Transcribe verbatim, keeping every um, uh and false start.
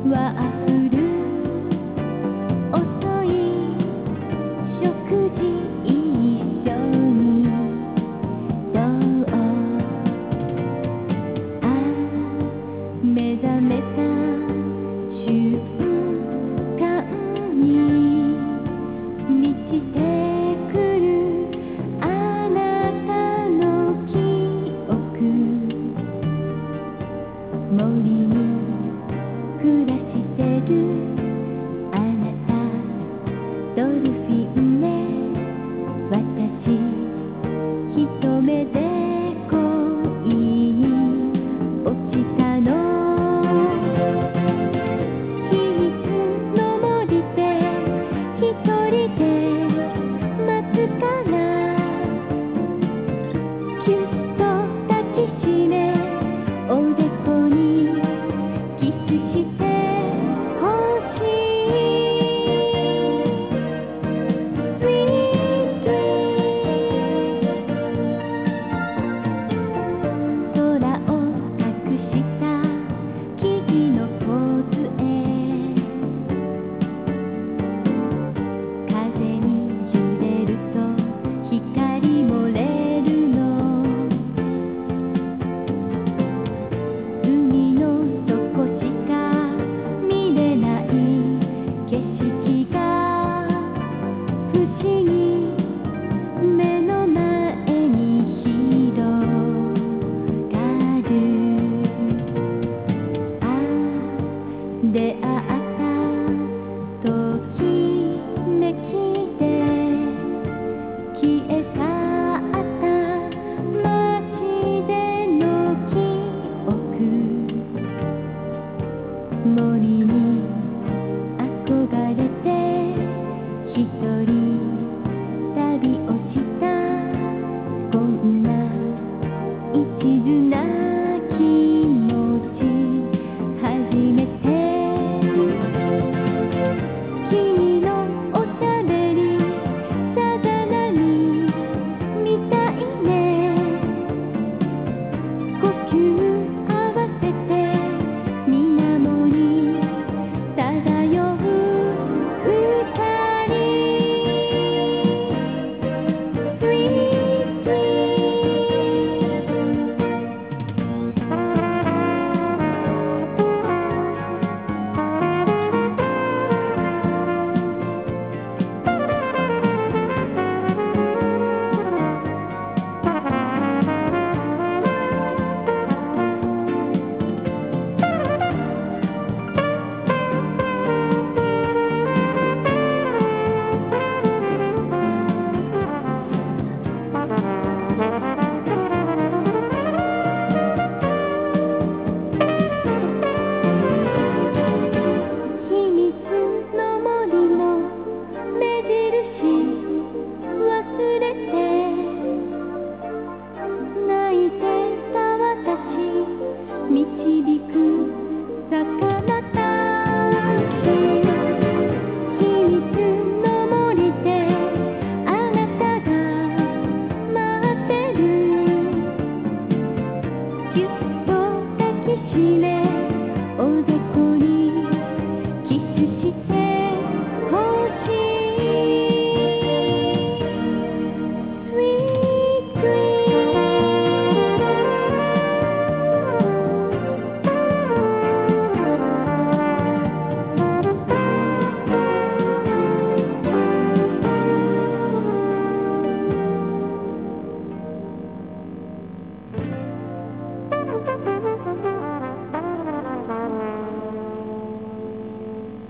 ワッフル遅い食事一緒にどうあ目覚めた瞬間に満ちてくるあなたの記憶森に暮らしてるあなたドルフィンね私一目で恋に落ちたの秘密の森で一人で待つからぎゅっと抱きしめおでこにキスしてほしい Sweet Dream 空を隠した木々のポーズへ風に揺れると光漏れるの海の底しか見れない景色が不思議目の前に広がるああ出会ったときめきで消え去った街での記憶森に憧れて一人旅をしたこんな一途な気持ち初めて君のおしゃべりさざ波みたいね呼吸合わせて水面に漂う二人 Sweet Dream 秘密の森の目印忘れて泣いてた私導く魚